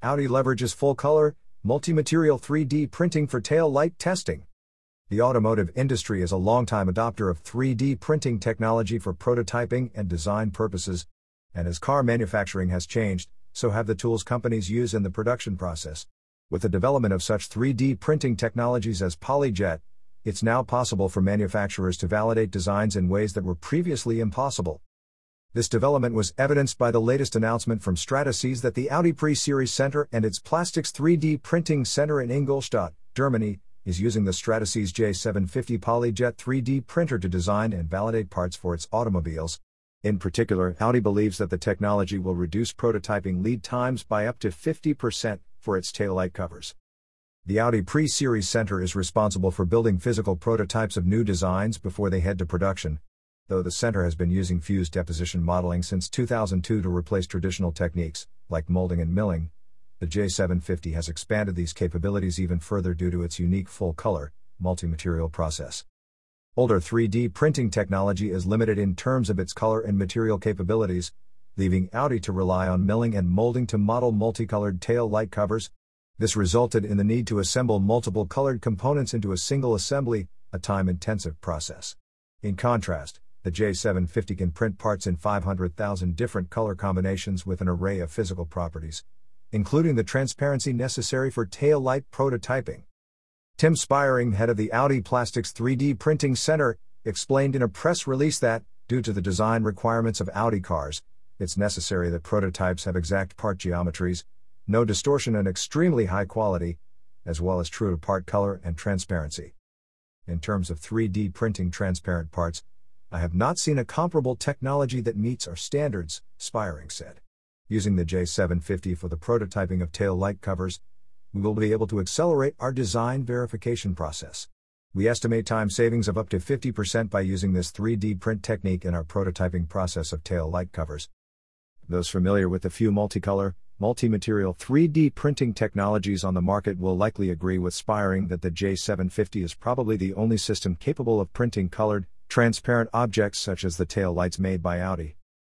Audi leverages full-color, multi-material 3D printing for tail light testing. The automotive industry is a long-time adopter of 3D printing technology for prototyping and design purposes, and as car manufacturing has changed, so have the tools companies use in the production process. With the development of such 3D printing technologies as PolyJet, it's now possible for manufacturers to validate designs in ways that were previously impossible. This development was evidenced by the latest announcement from Stratasys that the Audi Pre-Series Center and its Plastics 3D Printing Center in Ingolstadt, Germany, is using the Stratasys J750 PolyJet 3D printer to design and validate parts for its automobiles. In particular, Audi believes that the technology will reduce prototyping lead times by up to 50% for its taillight covers. The Audi Pre-Series Center is responsible for building physical prototypes of new designs before they head to production. Though the center has been using fused deposition modeling since 2002 to replace traditional techniques, like molding and milling, the J750 has expanded these capabilities even further due to its unique full-color, multi-material process. Older 3D printing technology is limited in terms of its color and material capabilities, leaving Audi to rely on milling and molding to model multicolored tail light covers. This resulted in the need to assemble multiple colored components into a single assembly, a time-intensive process. In contrast, the J750 can print parts in 500,000 different color combinations with an array of physical properties, including the transparency necessary for tail light prototyping. Tim Spiering, head of the Audi Plastics 3D Printing Center, explained in a press release that, due to the design requirements of Audi cars, it's necessary that prototypes have exact part geometries, no distortion and extremely high quality, as well as true to part color and transparency. In terms of 3D printing transparent parts, I have not seen a comparable technology that meets our standards, Spiering said. Using the J750 for the prototyping of tail light covers, we will be able to accelerate our design verification process. We estimate time savings of up to 50% by using this 3D print technique in our prototyping process of tail light covers. Those familiar with the few multicolor, multi-material 3D printing technologies on the market will likely agree with Spiering that the J750 is probably the only system capable of printing colored, transparent objects such as the tail lights made by Audi.